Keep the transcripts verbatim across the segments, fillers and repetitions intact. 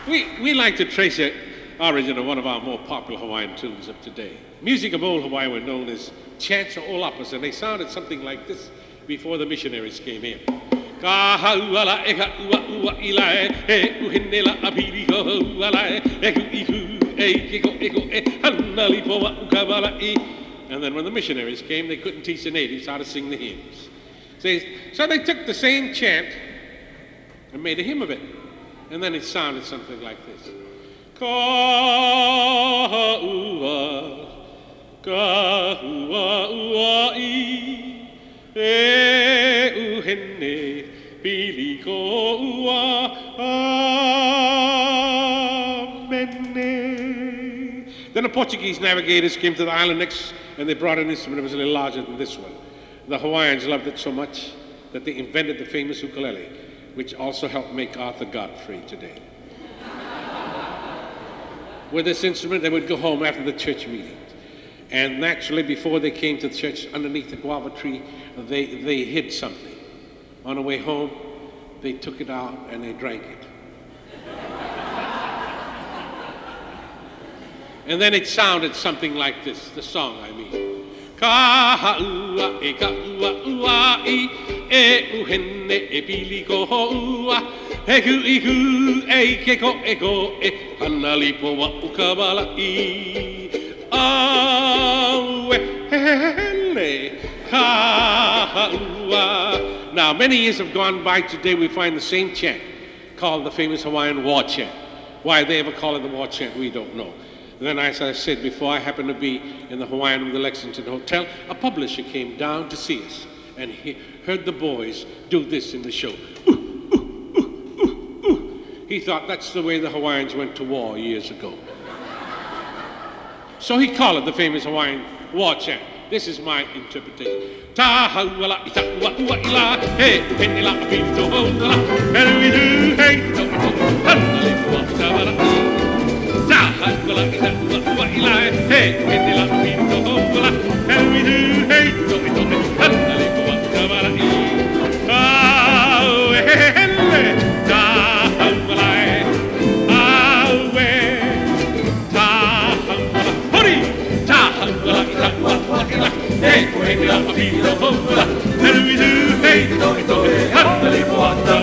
We, we like to trace the origin of one of our more popular Hawaiian tunes of today. Music of old Hawaii were known as chants or olapas, and they sounded something like this before the missionaries came in. Ka hauala e ka ua ua ilae, e uhenela apiri ko hauala e ku ihu e kiko eko e hanali poa ukabala i. And then when the missionaries came, they couldn't teach the natives how to sing the hymns. So they took the same chant and made a hymn of it. And then it sounded something like this. Ka ua, ka ua ua i, e uhene, pili ko ua, amene. Then the Portuguese navigators came to the island next, and they brought an instrument that was a little larger than this one. The Hawaiians loved it so much that they invented the famous ukulele, which also helped make Arthur Godfrey today. With this instrument, they would go home after the church meetings. And naturally, before they came to the church underneath the guava tree, they, they hid something. On the way home, they took it out and they drank it. And then it sounded something like this, the song I mean. Ka ha'ua e ka ua ua i, e uhene e pili ko ua, e ku i ku e ke ko e ko e, hanali poa ukabala i. Awe hele ka ha'ua. Now, many years have gone by. Today we find the same chant called the famous Hawaiian war chant. Why they ever call it the war chant, we don't know. And then, as I said before, I happened to be in the Hawaiian with the Lexington Hotel. A publisher came down to see us, and he heard the boys do this in the show. Ooh, ooh, ooh, ooh, ooh. He thought that's the way the Hawaiians went to war years ago. So he called it the famous Hawaiian war chant. This is my interpretation. Ta hauala ita ua ua ila, he penila apito hola, and we do hey to hanali ua tabara. Ta hauala ita ua ua ila, he penila apito hola, and we do hey to hanali ua tabara. Ah, hele, ta hauala, ah, we, ta hauala, hurry, ta hauala ita ua ua ila. Hey, hey, hey, and we do hey, to to handle what the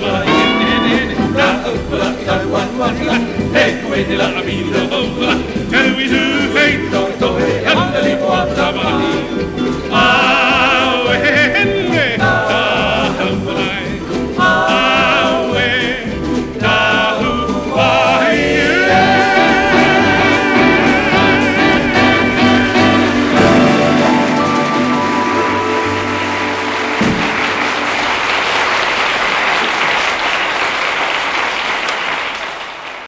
hey, hey, la amido, and we do hey, to to handle what the